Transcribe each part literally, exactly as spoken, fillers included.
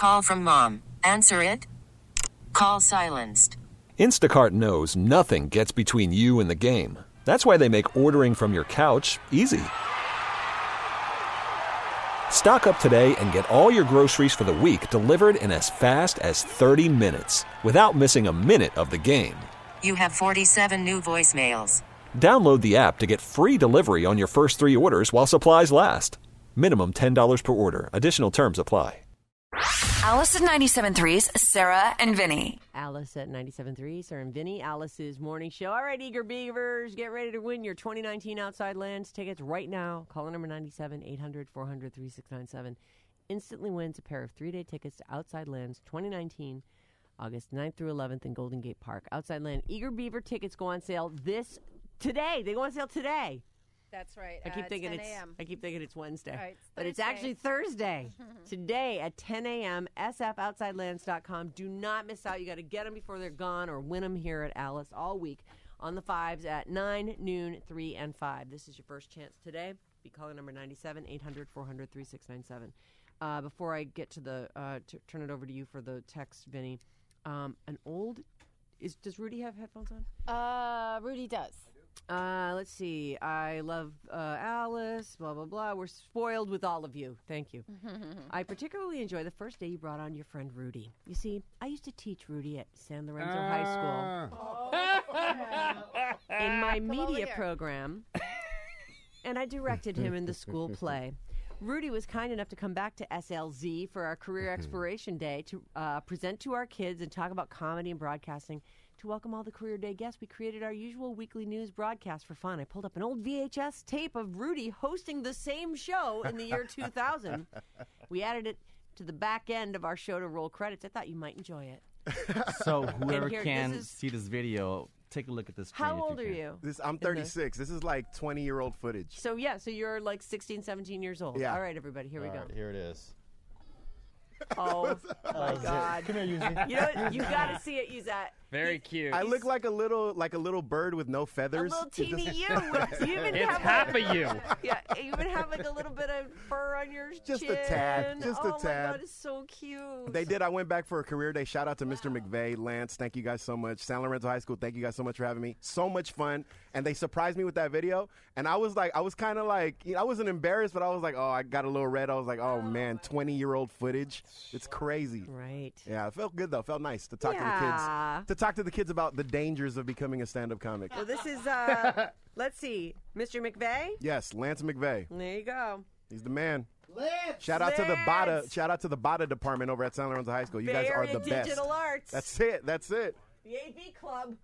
Call from mom. Answer it. Call silenced. Instacart knows nothing gets between you and the game. That's why they make ordering from your couch easy. Stock up today and get all your groceries for the week delivered in as fast as thirty minutes without missing a minute of the game. You have forty-seven new voicemails. Download the app to get free delivery on your first three orders while supplies last. Minimum ten dollars per order. Additional terms apply. Alice at ninety-seven point three's Sarah and Vinny. Alice at ninety-seven point three, Sarah and Vinny, Alice's morning show. All right, Eager Beavers, get ready to win your twenty nineteen Outside Lands tickets right now. Call number ninety-seven, eight hundred, four hundred, thirty-six ninety-seven. Instantly wins a pair of three-day tickets to Outside Lands twenty nineteen, August ninth through eleventh in Golden Gate Park. Outside Land Eager Beaver tickets go on sale this today. They go on sale today. That's right. I keep uh, thinking ten it's a.m. I keep thinking it's Wednesday, right, it's but it's Thursday. actually Thursday. Today at ten a.m. S F outside lands dot com. Do not miss out. You got to get them before they're gone, or win them here at Alice all week on the fives at nine, noon, three, and five. This is your first chance today. Be calling number ninety-seven, eight hundred, four hundred, thirty-six ninety-seven. Uh, before I get to the uh, to turn it over to you for the text, Vinny, um, an old is does Rudy have headphones on? Uh, Rudy does. Uh, let's see. I love uh, Alice, blah, blah, blah. We're spoiled with all of you. Thank you. I particularly enjoy the first day you brought on your friend Rudy. You see, I used to teach Rudy at San Lorenzo uh. High School in my media program, and I directed him in the school play. Rudy was kind enough to come back to S L Z for our Career Exploration Day to uh, present to our kids and talk about comedy and broadcasting. To welcome all the Career Day guests, we created our usual weekly news broadcast for fun. I pulled up an old V H S tape of Rudy hosting the same show in the year two thousand. We added it to the back end of our show to roll credits. I thought you might enjoy it. So whoever here, can this is- see this video, take a look at this screen. How if old you are can. you? This, I'm thirty-six. This is like twenty-year-old footage. So, yeah, so you're like sixteen, seventeen years old. Yeah. All right, everybody, here we All go. right, here it is. Oh, my God. Come here, Yuzi. You know what? You got to see it, use that. Very cute. I look like a little like a little bird with no A feathers. little It teeny just- you. You even It's have half like, of you. Yeah, you even have like a little bit of fur on your Just a chin. tad, just a oh tad. my God, it's so cute. They did. I went back for a career day. Shout out to Mister McVeigh, Lance. Thank you guys so much. San Lorenzo High School. Thank you guys so much for having me. So much fun. And they surprised me with that video. And I was like, I was kind of like, you know, I wasn't embarrassed, but I was like, oh, I got a little red. I was like, oh, man, twenty-year-old footage. It's crazy. Right. Yeah, it felt good though. It felt nice to talk Yeah. to the kids. To talk to the kids about the dangers of becoming a stand-up comic. Well, this is, uh, let's see, Mister McVeigh. Yes, Lance McVeigh. There you go. He's the man. Shout out to the Bada. Lance. Shout out to the Bada department over at San Lorenzo High School. You guys are Bay the Area best. Digital Arts. That's it. That's it. The A B Club.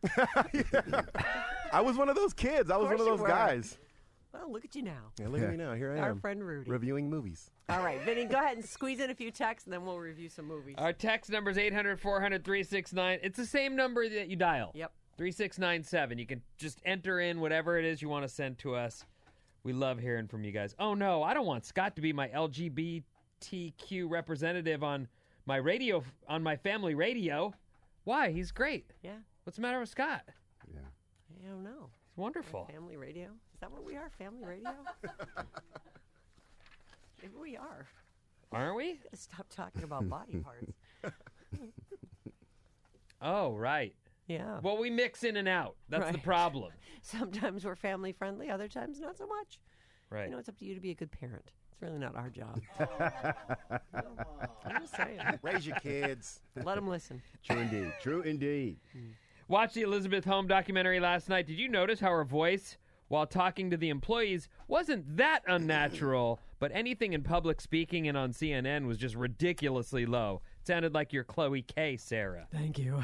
I was one of those kids. I was one course of you those were. guys. Well, look at you now. Yeah, look at me now. Here I Our am. friend Rudy. Reviewing movies. All right, Vinny, go ahead and squeeze in a few texts, and then we'll review some movies. Our text number is eight hundred, four hundred, three six nine. It's the same number that you dial. Yep. three six nine seven. You can just enter in whatever it is you want to send to us. We love hearing from you guys. Oh, no, I don't want Scott to be my L G B T Q representative on my radio, on my family radio. Why? He's great. Yeah. What's the matter with Scott? Yeah. I don't know. He's wonderful. Family radio? Is that what we are? Family radio? Maybe we are. Aren't we? Gotta stop talking about body parts. Oh, right. Yeah. Well, we mix in and out. That's the Right. problem. Sometimes we're family friendly, other times not so much. Right. You know, it's up to you to be a good parent. It's really not our job. I'm just saying. Raise your kids. Let them listen. True indeed. True indeed. Watched the Elizabeth Holmes documentary last night. Did you notice how her voice, while talking to the employees, wasn't that unnatural, but anything in public speaking and on C N N was just ridiculously low? It sounded like your Chloe K, Sarah. Thank you.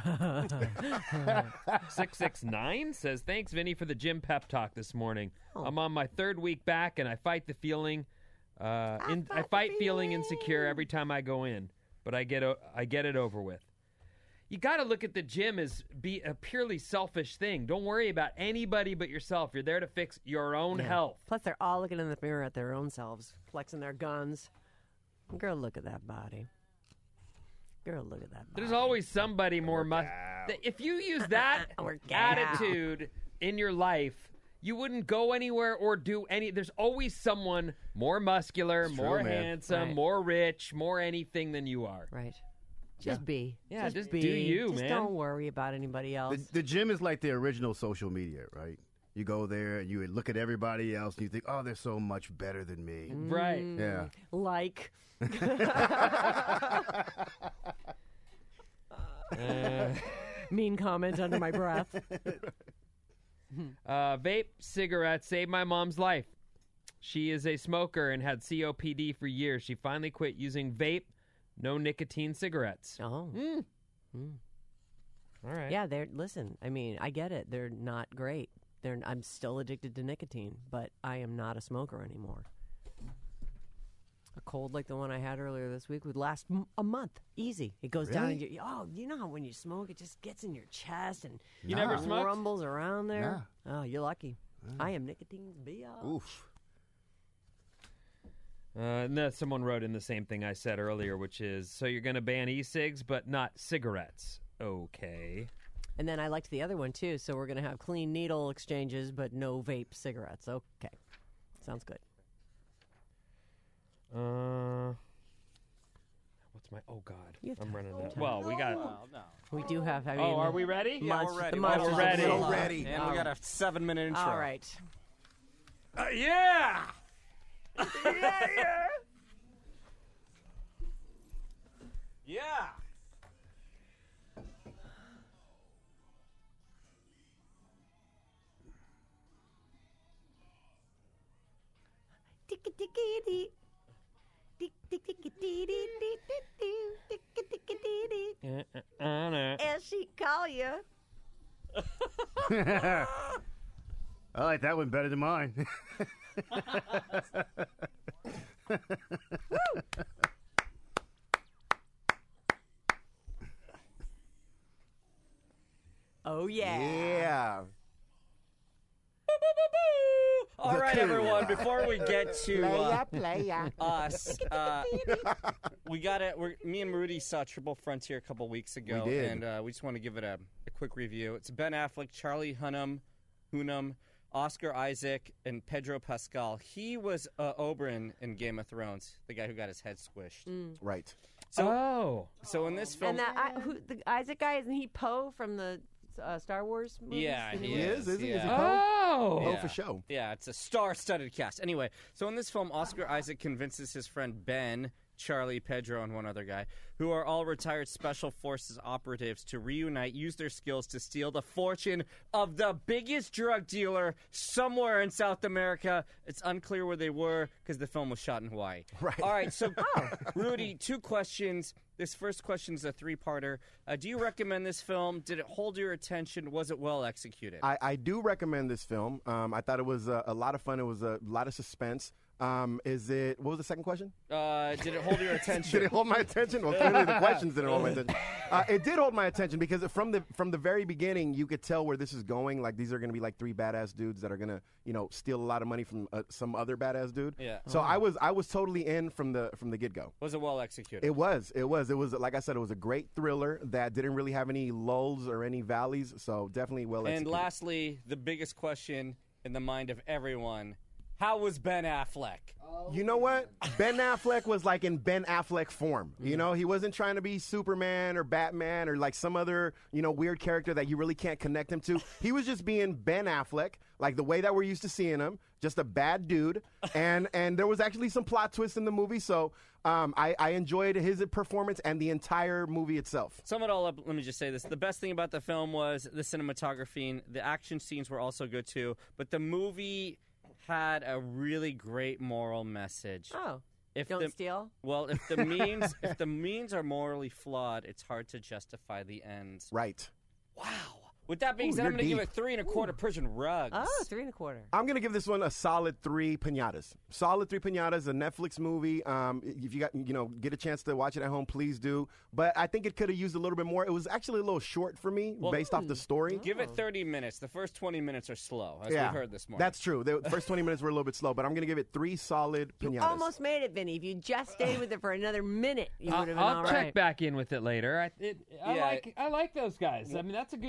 six six nine says, thanks, Vinny, for the gym pep talk this morning. Oh. I'm on my third week back, and I fight the feeling. Uh, in, I fight feeling insecure every time I go in, but I get o- I get it over with. You got to look at the gym as be a purely selfish thing. Don't worry about anybody but yourself. You're there to fix your own Yeah. health. Plus, they're all looking in the mirror at their own selves, flexing their guns. Girl, look at that body. Girl, look at that body. There's always somebody more. Mu- if you use that Work out. attitude in your life, you wouldn't go anywhere or do any. There's always someone more muscular, It's more true, man. handsome, Right. more rich, more anything than you are. Right. Just be. Yeah, just be. do you, just man. don't worry about anybody else. The, the gym is like the original social media, right? You go there and you look at everybody else and you think, oh, they're so much better than me. Right. Yeah. Like. Uh, Mean comment under my breath. uh, vape cigarettes saved my mom's life. She is a smoker and had C O P D for years. She finally quit using vape, no nicotine cigarettes. Oh. Mm. All right. Yeah, they're listen, I mean, I get it. They're not great. They're I'm still addicted to nicotine, but I am not a smoker anymore. A cold like the one I had earlier this week would last m- a month. Easy. It goes down in Really? your oh, you know how when you smoke it just gets in your chest and You never smoked? rumbles around there. Oh, you're lucky. I am nicotine's B O. Oof. Uh, and then someone wrote in the same thing I said earlier, which is, so you're going to ban e-cigs, but not cigarettes. Okay. And then I liked the other one too. So we're going to have clean needle exchanges, but no vape cigarettes. Okay. Sounds good. Uh, what's my, oh, God. You have I'm time. running out. Well, we got, Well, no. We do have, I mean. oh, are we ready? Yeah, Munch- we're ready. the Well, munch we're is ready. a little So low. ready. And we got a seven-minute intro. All right. Uh, yeah! Yeah. Uh, uh, uh, no. And she call you. I like that one better than mine. Oh yeah. Yeah. All right, everyone. Before we get to uh, playa. us, uh, we got it. We're, me and Rudy saw Triple Frontier a couple weeks ago, We did. and uh, we just want to give it a, a quick review. It's Ben Affleck, Charlie Hunnam, Hunnam, Oscar Isaac, and Pedro Pascal. He was uh, Oberyn in Game of Thrones, the guy who got his head squished. Right. So, Oh. so in this film, And that I, who, the Isaac guy, isn't he Poe from the uh, Star Wars movies? yeah, The new he He ones? is. is, is he? Is he yeah. Poe? Oh. Oh, Yeah. for sure. Yeah, it's a star-studded cast. Anyway, so in this film, Oscar Isaac convinces his friend Ben, Charlie, Pedro, and one other guy, who are all retired Special Forces operatives, to reunite, use their skills to steal the fortune of the biggest drug dealer somewhere in South America. It's unclear where they were because the film was shot in Hawaii. Right. All right, so, Rudy, two questions. This first question is a three-parter. Uh, do you recommend this film? Did it hold your attention? Was it well executed? I, I do recommend this film. Um, I thought it was a, a lot of fun. It was a lot of suspense. Um, is it? What was the second question? Uh, did it hold your attention? Did it hold my attention? Well, clearly the questions didn't hold my attention. Uh, it did hold my attention because from the from the very beginning, you could tell where this is going. Like these are going to be like three badass dudes that are going to, you know, steal a lot of money from uh, some other badass dude. Yeah. So I was I was totally in from the from the get go. Was it well executed? It was. It was. It was. Like I said, it was a great thriller that didn't really have any lulls or any valleys. So definitely well And executed. lastly, the biggest question in the mind of everyone: how was Ben Affleck? You know what? Ben Affleck was like in Ben Affleck form. You know, he wasn't trying to be Superman or Batman or like some other, you know, weird character that you really can't connect him to. He was just being Ben Affleck, like the way that we're used to seeing him, just a bad dude. And and there was actually some plot twists in the movie, so um, I, I enjoyed his performance and the entire movie itself. Sum it all up, let me just say this. The best thing about the film was the cinematography, and the action scenes were also good too, but the movie had a really great moral message. Oh. If Don't the, steal? Well, if the means if the means are morally flawed, it's hard to justify the ends. Right. Wow. With that being Ooh, said, I'm you're going to give deep. it three and a quarter Persian rugs. Oh, three and a quarter. I'm going to give this one a solid three pinatas. Solid three pinatas, a Netflix movie. Um, if you got, you know, get a chance to watch it at home, please do. But I think it could have used a little bit more. It was actually a little short for me Well, based off the story. Give it thirty minutes. The first twenty minutes are slow, as yeah, we heard this morning. that's true. The first twenty minutes were a little bit slow, but I'm going to give it three solid pinatas. You almost made it, Vinny. If you just stayed with it for another minute, you I'll, would have been I'll all check right. back in with it later. I, it, I Yeah. like I like those guys. I mean, that's a good crew.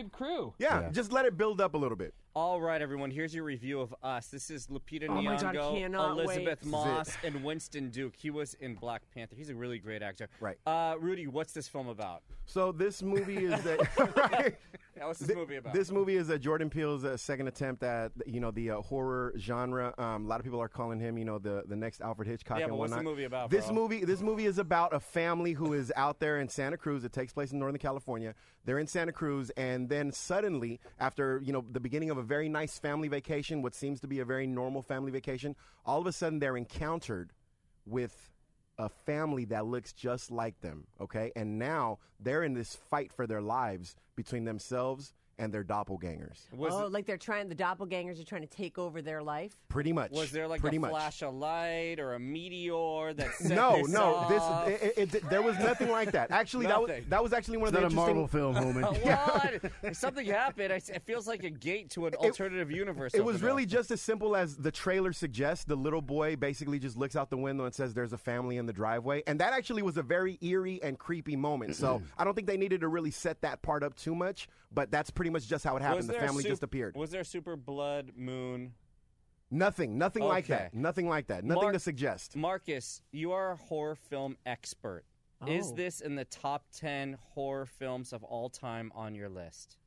true. Yeah, Yeah. just let it build up a little bit. All right, everyone. Here's your review of Us. This is Lupita Oh my God, Nyong'o, cannot Elizabeth wait. Moss, and Winston Duke. He was in Black Panther. He's a really great actor. Right. Uh, Rudy, what's this film about? So this movie is a, right? Yeah, what's this Thi- movie about? This movie is a Jordan Peele's uh, second attempt at you know the uh, horror genre. Um, a lot of people are calling him you know the, the next Alfred Hitchcock. Yeah, and but what's the whatnot. movie about, This bro? movie this movie is about a family who is out there in Santa Cruz. It takes place in Northern California. They're in Santa Cruz, and then suddenly, after you know the beginning of a very nice family vacation, what seems to be a very normal family vacation, all of a sudden they're encountered with a family that looks just like them, okay? And now they're in this fight for their lives between themselves and their doppelgangers. Was oh, it- like they're trying, the doppelgangers are trying to take over their life? Pretty much. Was there like Pretty a much. flash of light or a meteor that set No, this no, off? this it, it, it, there was nothing like that. Actually, that was Nothing. that was actually one It's of the not a interesting. Marvel film, Holman. well, I, something happened. I, it feels like a gate to an alternative universe. It over was there. really just as simple as the trailer suggests. The little boy basically just looks out the window and says, "There's a family in the driveway," and that actually was a very eerie and creepy moment. So I don't think they needed to really set that part up too much. But that's pretty much just how it happened. Was The there a family sup- just appeared. Was there a super blood moon? Nothing, nothing like Okay. that. Nothing like that. Nothing Mar- to suggest. Marcus, you are a horror film expert. Is Oh. this in the top ten horror films of all time on your list?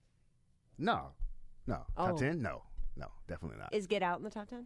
No, no. Oh. Top ten? No, no, definitely not. Is Get Out in the top ten?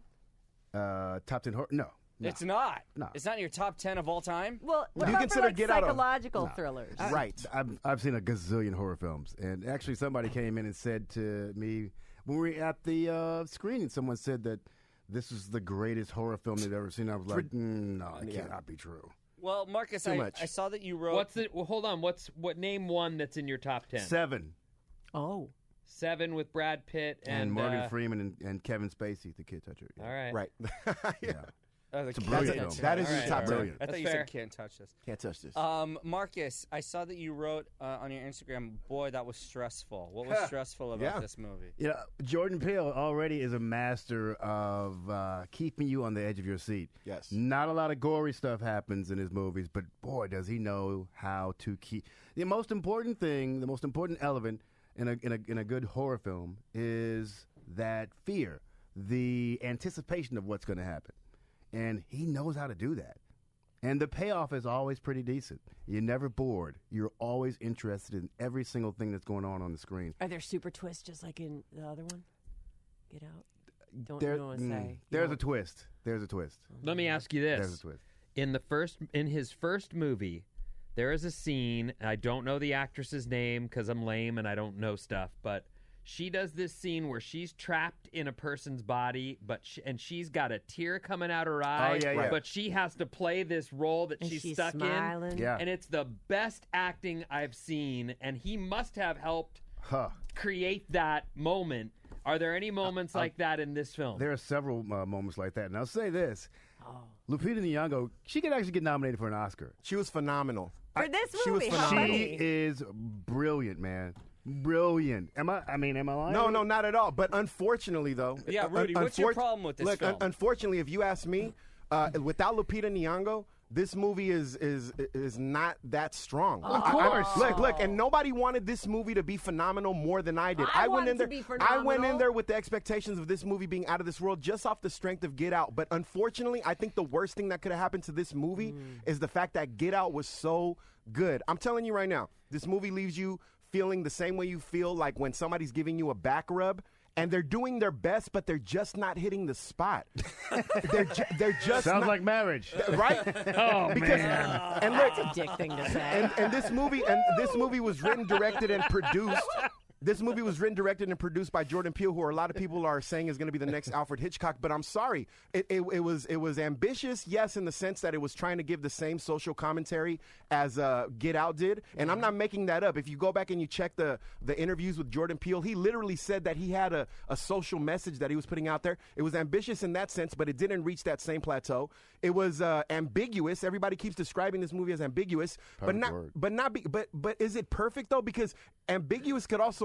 Uh, top ten horror? No, no. It's not. No. It's not in your top ten of all time? Well, what Do you about for, consider like, Get Out a- psychological No. thrillers? Right. I've, I've seen a gazillion horror films, and actually, somebody came in and said to me when we were at the uh, screening, someone said that this is the greatest horror film they've ever seen. I was like, mm, no, it Yeah. cannot be true. Well, Marcus, Too I, much. I saw that you wrote. What's the? Well, hold on. What's what? Name one that's in your top ten. Seven. Oh. Seven with Brad Pitt and, And, Morgan uh, Freeman and, and Kevin Spacey, the kid toucher. Yeah. All right. Right. Yeah. Oh, the It's a Can't brilliant Touch film. This. That is All your right, top all ten. right. I thought That's you fair. said can't touch this. Can't touch this. Um, Marcus, I saw that you wrote uh, on your Instagram, boy, that was stressful. What was stressful about Yeah. this movie? You know, Jordan Peele already is a master of uh, keeping you on the edge of your seat. Yes. Not a lot of gory stuff happens in his movies, but boy, does he know how to keep. The most important thing, the most important element in a in a in a good horror film is that fear, the anticipation of what's going to happen, and he knows how to do that. And the payoff is always pretty decent. You're never bored. You're always interested in every single thing that's going on on the screen. Are there super twists just like in the other one? Get Out? Don't There- know what to mm, say. You There's know? a twist. There's a twist. Let me ask you this: There's a twist. in the first, in his first movie, there is a scene. And I don't know the actress's name because I'm lame and I don't know stuff, but she does this scene where she's trapped in a person's body, but she, and she's got a tear coming out her eye. yeah, yeah. But she has to play this role that And she's, she's stuck smiling. in. Yeah. And it's the best acting I've seen, and he must have helped Huh. create that moment. Are there any moments like that in this film? There are several uh, moments like that. And I'll say this. Lupita Nyong'o, she could actually get nominated for an Oscar. She was phenomenal. For this she was movie, how phenomenal. She funny. is brilliant, man. Brilliant. Am I? I mean, am I lying? No, no, not at all. But unfortunately, though. Yeah, un- Rudy, what's your unfor- problem with this Look, film? un- unfortunately, if you ask me, uh, without Lupita Nyong'o, this movie is is is not that strong. Of I- I- course. look, look, and nobody wanted this movie to be phenomenal more than I did. I went want in it there. to be I went in phenomenal. there with the expectations of this movie being out of this world, just off the strength of Get Out. But unfortunately, I think the worst thing that could have happened to this movie is the fact that Get Out was so good. I'm telling you right now, this movie leaves you feeling the same way you feel like when somebody's giving you a back rub. And they're doing their best, but they're just not hitting the spot. they're, ju- they're just Sounds not- like marriage. right? oh Because man! and look, That's a dick thing to say. and, and this movie and this movie was written, directed, and produced. This movie was written, directed, and produced by Jordan Peele, who a lot of people are saying is going to be the next Alfred Hitchcock. But I'm sorry, it, it, it was it was ambitious, yes, in the sense that it was trying to give the same social commentary as uh, Get Out did. And I'm not making that up. If you go back and you check the the interviews with Jordan Peele, he literally said that he had a, a social message that he was putting out there. It was ambitious in that sense, but it didn't reach that same plateau. It was uh, ambiguous. Everybody keeps describing this movie as ambiguous, but Perfect not word. but not be, but but is it perfect though? Because ambiguous could also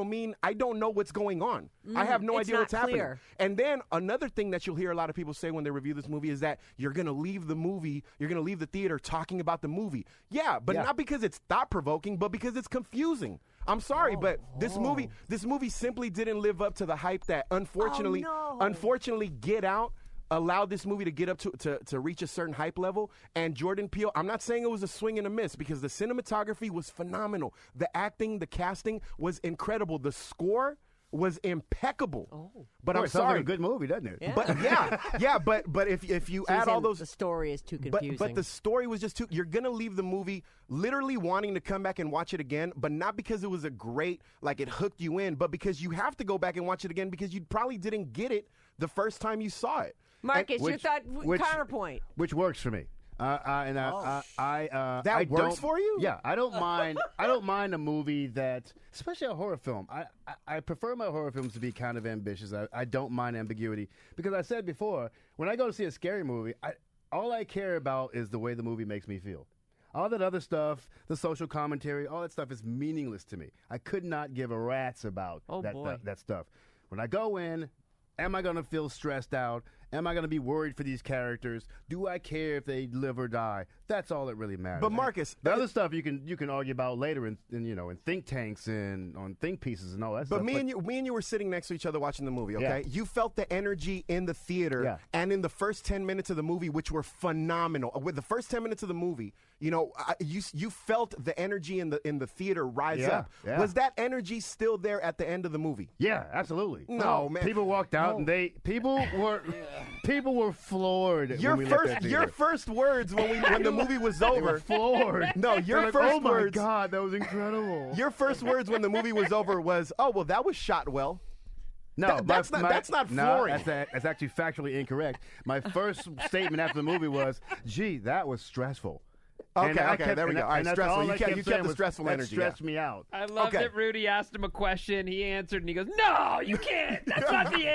don't mean I don't know what's going on. I Mm, have no it's idea not what's happening. clear. And then another thing that you'll hear a lot of people say when they review this movie is that you're going to leave the movie, you're going to leave the theater talking about the movie. Yeah, but Yeah. not because it's thought-provoking, but because it's confusing. I'm sorry, Oh, but this movie, this movie simply didn't live up to the hype that unfortunately, Oh, no. unfortunately, Get Out allowed this movie to get up to, to to reach a certain hype level. And Jordan Peele, I'm not saying it was a swing and a miss because the cinematography was phenomenal, the acting, the casting was incredible, the score was impeccable. Oh. But Boy, I'm it sounds sorry, like a good movie, doesn't it? Yeah. but yeah, yeah, but but if if you So you're add all saying those the story is too but, confusing. but the story was just too. You're gonna leave the movie literally wanting to come back and watch it again, but not because it was a great, like it hooked you in, but because you have to go back and watch it again because you probably didn't get it the first time you saw it. Marcus, your which- thought which- counterpoint. Which works for me. Uh, uh, and I, Oh. I, I uh, That I works don't- for you? Yeah, I don't mind. I don't mind a movie that, especially a horror film. I, I, I prefer my horror films to be kind of ambitious. I, I don't mind ambiguity because I said before, when I go to see a scary movie, I, all I care about is the way the movie makes me feel. All that other stuff, the social commentary, all that stuff is meaningless to me. I could not give a rat's about Oh, that, boy. that that stuff. When I go in, am I going to feel stressed out? Am I going to be worried for these characters? Do I care if they live or die? That's all that really matters. But Marcus, the other stuff you can you can argue about later in, in you know in think tanks and on think pieces and all that But stuff. me and you, me and you were sitting next to each other watching the movie. Okay, Yeah. you felt the energy in the theater Yeah. and in the first ten minutes of the movie, which were phenomenal. With the first ten minutes of the movie, you know, I, you you felt the energy in the in the theater rise Yeah, up. yeah. Was that energy still there at the end of the movie? Yeah, absolutely. No, man. People walked out No. and they people were people were floored. Your when we left first that your theater. first words when we when the movie was They were over. floored. No, your They're like, first oh my words. God, that was incredible. Your first words when the movie was over was, "Oh well, that was shot well." No, That- that's my- not- my- that's not no, flooring. That's, a- that's actually factually incorrect. My first statement after the movie was, "Gee, that was stressful." Okay, And I okay, kept- there we and go. I- All right, and that's stressful. all You I kept- you kept saying the was, stressful that energy, stressed me out. I loved Okay. it. Rudy asked him a question. He answered, and he goes, "No, you can't. That's not the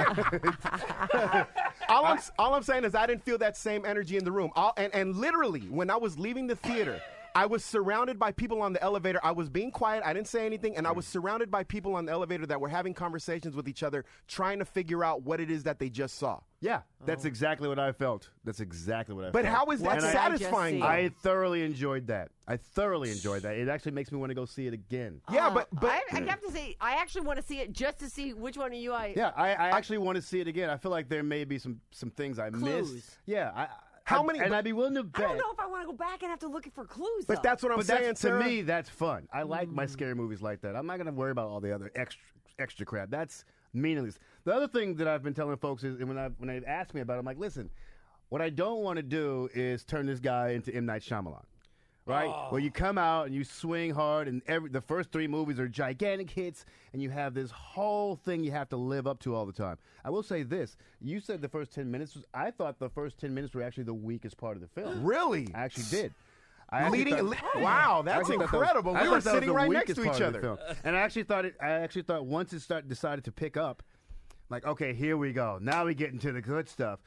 answer." all I'm all I'm saying is I didn't feel that same energy in the room. All, and and literally when I was leaving the theater, I was surrounded by people on the elevator. I was being quiet. I didn't say anything, and I was surrounded by people on the elevator that were having conversations with each other, trying to figure out what it is that they just saw. Yeah, that's exactly what I felt. That's exactly what I But felt. how is that What did I just satisfying? see? though? I thoroughly enjoyed that. I thoroughly enjoyed that. It actually makes me want to go see it again. yeah, but but I, I have to say, I actually want to see it just to see which one of you I. Yeah, I, I actually want to see it again. I feel like there may be some some things I Clues. missed. Yeah, I, How I- many- And but- I'd be willing to I bet. don't know if I want to go back and have to look for clues. but though. that's what I'm But saying, that's, to Sarah. me, that's fun. I like my scary movies like that. I'm not going to worry about all the other extra extra crap. That's meaningless. The other thing that I've been telling folks is, and when I when they ask me about it, I'm like, listen, what I don't want to do is turn this guy into M. Night Shyamalan. Right, where you come out and you swing hard, and every the first three movies are gigantic hits, and you have this whole thing you have to live up to all the time. I will say this: you said the first ten minutes. Was, I thought the first ten minutes were actually the weakest part of the film. Really? I actually did. I actually Leading, thought- li- wow, I that's actually thought that was- incredible. I We thought were that was sitting the right next weakest to part each of the other. film. And I actually thought it. I actually thought once it start decided to pick up, like, okay, here we go. Now we get into the good stuff.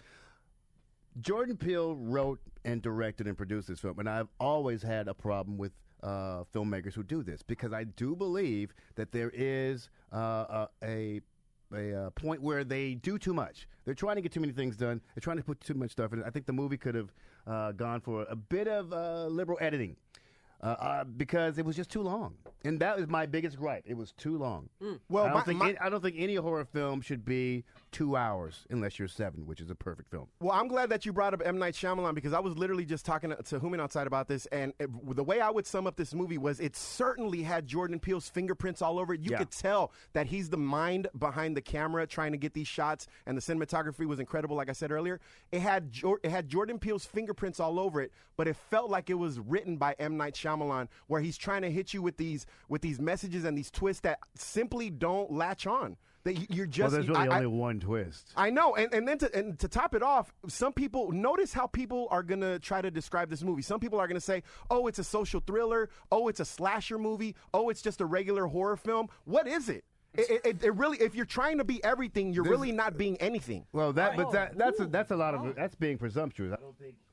Jordan Peele wrote and directed and produced this film, and I've always had a problem with uh, filmmakers who do this because I do believe that there is uh, a a uh, point where they do too much. They're trying to get too many things done. They're trying to put too much stuff in it. I think the movie could have uh, gone for a bit of uh, liberal editing. Uh, uh, because it was just too long, and that was my biggest gripe. It was too long. Well, I don't my- think my- any, I don't think any horror film should be two hours unless you're seven, which is a perfect film. Well, I'm glad that you brought up M. Night Shyamalan because I was literally just talking to, to Human outside about this, and it, the way I would sum up this movie was it certainly had Jordan Peele's fingerprints all over it. You Yeah. could tell that he's the mind behind the camera trying to get these shots, and the cinematography was incredible, like I said earlier. It had Jor- it had Jordan Peele's fingerprints all over it, but it felt like it was written by M. Night Shyamalan, where he's trying to hit you with these with these messages and these twists that simply don't latch on. That you- you're just well, there's really I- I- only one twist. I know, and, and then to, and to top it off, some people notice how people are gonna try to describe this movie. Some people are gonna say, "Oh, it's a social thriller. Oh, it's a slasher movie. Oh, it's just a regular horror film." What is it? It, it, it really, if you're trying to be everything, you're There's- really not being anything. Well, that but that, that's a, that's a lot of that's being presumptuous. I don't think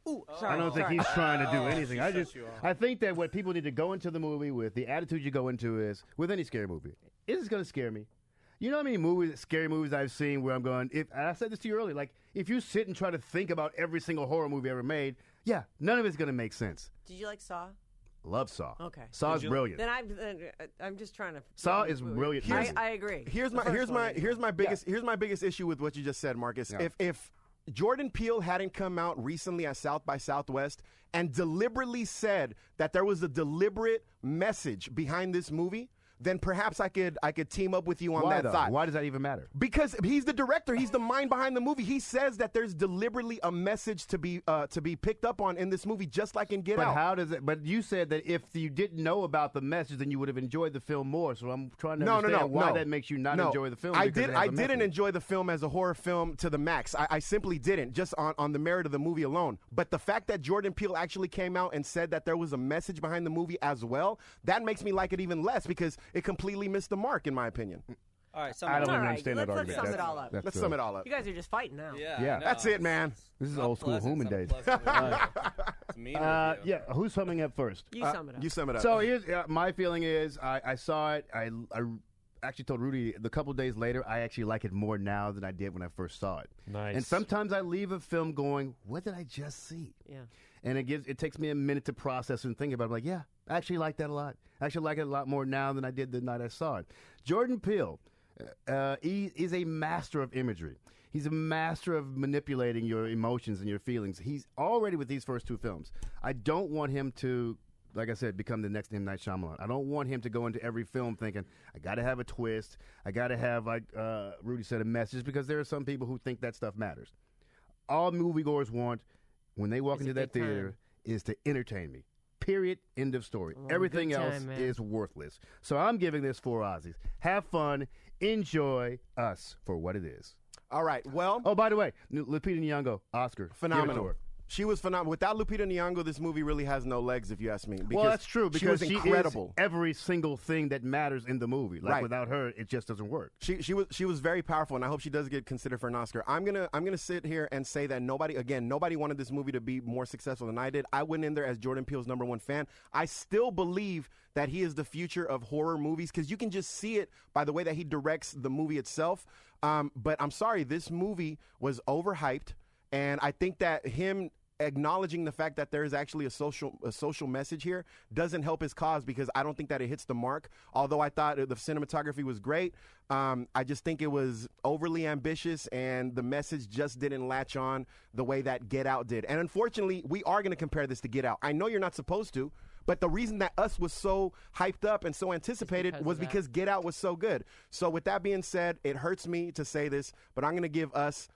Ooh, sorry. I don't think sorry. he's trying to do Oh, anything. she I shut just, you off. I think that what people need to go into the movie with, the attitude you go into is, with any scary movie, is this going to scare me? You know how many movies, scary movies I've seen where I'm going, if and I said this to you earlier, like, if you sit and try to think about every single horror movie ever made, yeah, none of it's going to make sense. Did you like Saw? Love Saw. Okay. Saw is brilliant. Then I'm, then I'm just trying to. Saw is brilliant. I, movie. I agree. Here's The my first here's one, my anyway. here's my biggest here's my biggest issue with what you just said, Marcus. Yeah. If if Jordan Peele hadn't come out recently at South by Southwest and deliberately said that there was a deliberate message behind this movie, then perhaps I could I could team up with you on Why that though? thought. Why does that even matter? Because he's the director, he's the mind behind the movie. He says that there's deliberately a message to be uh, to be picked up on in this movie, just like in Get But Out. how does it? But you said that if you didn't know about the message, then you would have enjoyed the film more. So I'm trying to No, no, understand no, why no. that makes you not No. enjoy the film. I because did. it has I a didn't message. enjoy the film as a horror film to the max. I, I simply didn't, just on, on the merit of the movie alone. But the fact that Jordan Peele actually came out and said that there was a message behind the movie as well, that makes me like it even less because it completely missed the mark, in my opinion. All right, I don't All even right, understand let's- that let's argument. sum it That's- all up. that's, Let's uh, sum it all up. You guys are just fighting now. Yeah, Yeah. I know. That's it, man. This is Not old school pleasant, human it's days. unpleasant. It's mean Uh, review. yeah, who's summing up first? You Uh, sum it up. You sum it up. So here's uh, my feeling is I, I saw it. I, I actually told Rudy the couple days later I actually like it more now than I did when I first saw it. Nice. And sometimes I leave a film going, what did I just see? Yeah. And it gives it takes me a minute to process and think about it. I'm like, yeah, I actually like that a lot. I actually like it a lot more now than I did the night I saw it. Jordan Peele, uh, he is a master of imagery. He's a master of manipulating your emotions and your feelings. He's already with these first two films. I don't want him to, like I said, become the next M. Night Shyamalan. I don't want him to go into every film thinking, I got to have a twist. I got to have, like uh, Rudy said, a message, because there are some people who think that stuff matters. All moviegoers want, when they walk It's a into that good theater, time. is to entertain me. Period. End of story. Oh, Everything good else time, man. is worthless. So I'm giving this four Aussies. Have fun. Enjoy us for what it is. All right. Well, Oh, by the way, N- Lupita Nyong'o, Oscar. Give it to phenomenal. her. She was phenomenal. Without Lupita Nyong'o, this movie really has no legs, if you ask me. Because Well, that's true because she was she incredible. is every single thing that matters in the movie. Like Right. without her, it just doesn't work. She she was she was very powerful, and I hope she does get considered for an Oscar. I'm gonna I'm gonna sit here and say that nobody again nobody wanted this movie to be more successful than I did. I went in there as Jordan Peele's number one fan. I still believe that he is the future of horror movies because you can just see it by the way that he directs the movie itself. Um, but I'm sorry, this movie was overhyped, and I think that him acknowledging the fact that there is actually a social a social message here doesn't help his cause because I don't think that it hits the mark. Although I thought the cinematography was great, um, I just think it was overly ambitious and the message just didn't latch on the way that Get Out did. And unfortunately, we are going to compare this to Get Out. I know you're not supposed to, but the reason that Us was so hyped up and so anticipated because was of that. because Get Out was so good. So with that being said, it hurts me to say this, but I'm going to give Us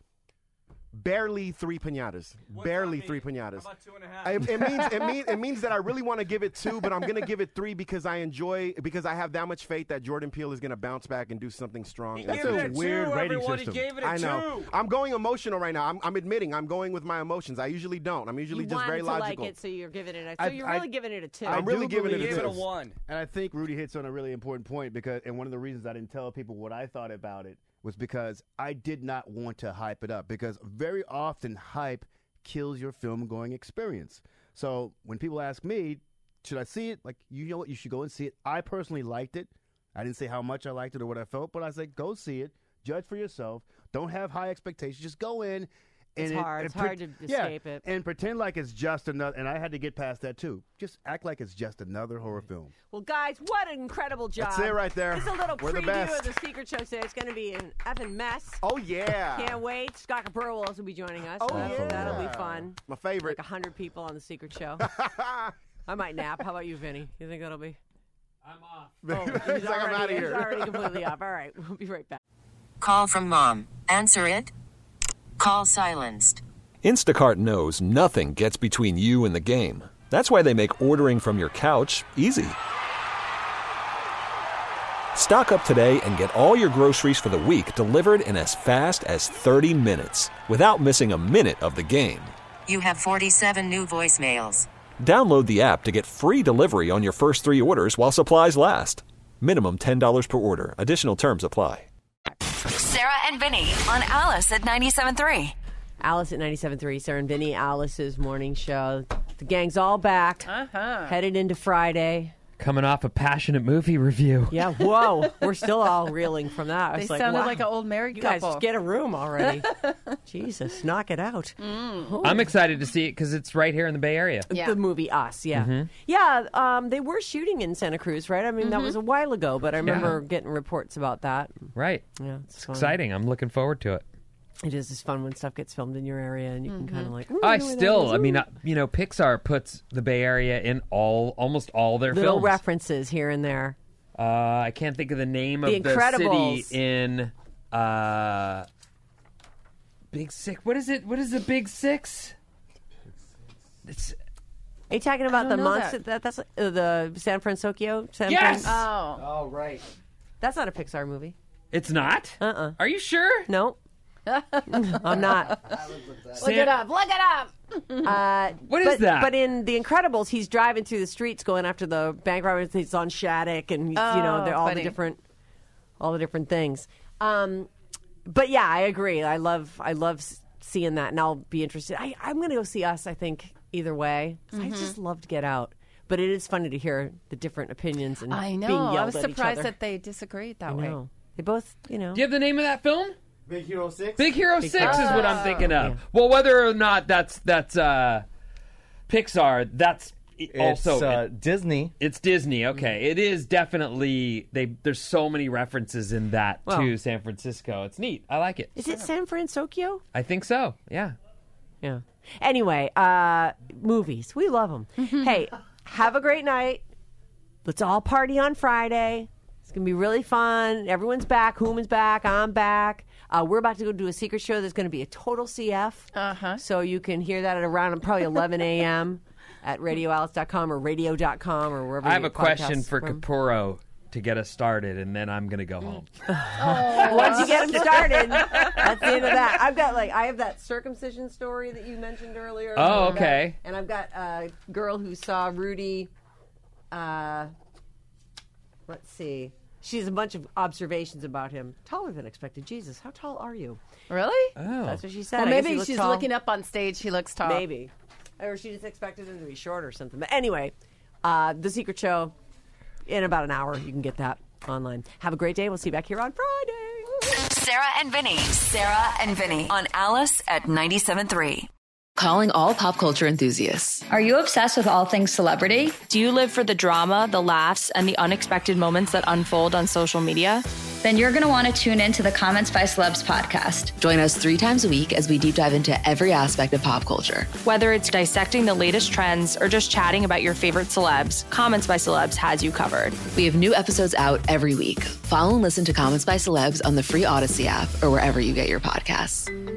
barely three pinatas. Barely three pinatas. two and a half? It, it means it means it means that I really want to give it two, but I'm gonna give it three because I enjoy because I have that much faith that Jordan Peele is gonna bounce back and do something strong. That's Give a it a weird two, rating everyone. system. He gave it a I know. two. I'm going emotional right now. I'm, I'm admitting I'm going with my emotions. I usually don't. I'm usually you just very wanted to logical. like it, so you're giving it. A, so I- you're I- really giving it a two. I I'm really do giving it believe a Give it a two. one. And I think Rudy hits on a really important point because, and one of the reasons I didn't tell people what I thought about it was because I did not want to hype it up because very often hype kills your film going experience. So when people ask me, should I see it? Like, you know what? You should go and see it. I personally liked it. I didn't say how much I liked it or what I felt, but I said, go see it. Judge for yourself. Don't have high expectations. Just go in. It's and it- hard. and It's pre- hard to yeah, escape it. And pretend like it's just another, and I had to get past that too. Just act like it's just another horror film. Well, guys, what an incredible job! That's it right there. Just a little We're the preview best. of the Secret Show today. It's going to be an effing mess. Oh yeah. Can't wait. Scott Capurro will also be joining us. Oh, so that's- yeah. That'll be fun. My favorite. Like a hundred people on the Secret Show. I might nap. How about you, Vinny? You think that'll be? I'm off. Oh, He's like, I'm already- outta here. He's already completely off. All right, we'll be right back. Call from mom. Answer it. Call silenced. Instacart knows nothing gets between you and the game. That's why they make ordering from your couch easy. Stock up today and get all your groceries for the week delivered in as fast as thirty minutes without missing a minute of the game. You have forty-seven new voicemails. Download the app to get free delivery on your first three orders while supplies last. Minimum ten dollars per order. Additional terms apply. Sarah and Vinny on Alice at ninety-seven point three. Alice at ninety-seven point three, Sarah and Vinny, Alice's morning show. The gang's all back, Uh-huh. headed into Friday. Coming off a passionate movie review. Yeah, whoa. We're still all reeling from that. I They was like, sounded wow, like an old married you couple. guys get a room already. Jesus, knock it out. Mm. I'm excited to see it because it's right here in the Bay Area. Yeah. The movie Us, yeah. Mhm. Yeah, um, they were shooting in Santa Cruz, right? I mean, that was a while ago, but I remember getting reports about that. Right. Yeah, it's, It's fun. exciting. I'm looking forward to it. It is just fun when stuff gets filmed in your area and you can kind of like. "Ooh, I know where that still, is. I mean, Ooh." uh, you know, Pixar puts the Bay Area in all, almost all their little films. references here and there. Uh, I can't think of the name The of the city Incredibles. in uh, Big Six. What is it? What is the Big Six? It's Are you talking about the don't know monster? That. that's uh, the San Francisco. San Yes! Fran- Oh. Oh, right. that's not a Pixar movie. it's not. Uh uh Are you sure? No, I'm not. Look San- it up. Look it up. Uh, What is but, that? But in The Incredibles, he's driving through the streets going after the bank robbers. He's on Shattuck, and he's, you know, Oh, they're all funny. the different, all the different things. Um, but yeah, I agree. I love, I love s- seeing that, and I'll be interested. I, I'm going to go see Us. I think either way. 'Cause I just love to get out. But it is funny to hear the different opinions and I know. being yelled I was at each surprised other. that they disagreed that I way. know. They both, you know. Do you have the name of that film? Big Hero Six. Big Hero Big Six Hero is what I'm Six. thinking of. Yeah. Well, whether or not that's that's uh, Pixar, that's i- It's also uh, it- Disney. it's Disney. Okay, it is definitely they. There's so many references in that Well- to San Francisco. It's neat. I like it. Is it San Francisco? I think so. Yeah. Yeah. Anyway, uh, movies. We love them. Hey, have a great night. Let's all party on Friday. It's going to be really fun. Everyone's back. Human's back. I'm back. Uh, we're about to go do a secret show that's going to be a total C F. Uh-huh. So you can hear that at around probably eleven a.m. at radio alice dot com or radio dot com or wherever I you have a get question podcasts for from. Capurro to get us started, and then I'm gonna go home. Once you get them started, that's the end of that. I've got like I have that circumcision story that you mentioned earlier. Oh, And I've got- okay. and I've got a girl who saw Rudy. Uh, let's see. She has a bunch of observations about him. Taller than expected. Jesus, how tall are you? Really? Oh, That's what she said. Well, I guess he maybe looks she's tall. looking up on stage. He looks tall. Maybe, or she just expected him to be short or something. But anyway, uh, the secret show in about an hour. You can get that online. Have a great day. We'll see you back here on Friday. Sarah and Vinny. Sarah and Vinny on Alice at ninety-seven point three. Calling all pop culture enthusiasts. Are you obsessed with all things celebrity? Do you live for the drama, the laughs, and the unexpected moments that unfold on social media? Then you're going to want to tune in to the Comments by Celebs podcast. Join us three times a week as we deep dive into every aspect of pop culture. Whether it's dissecting the latest trends or just chatting about your favorite celebs, Comments by Celebs has you covered. We have new episodes out every week. Follow and listen to Comments by Celebs on the free Odyssey app or wherever you get your podcasts.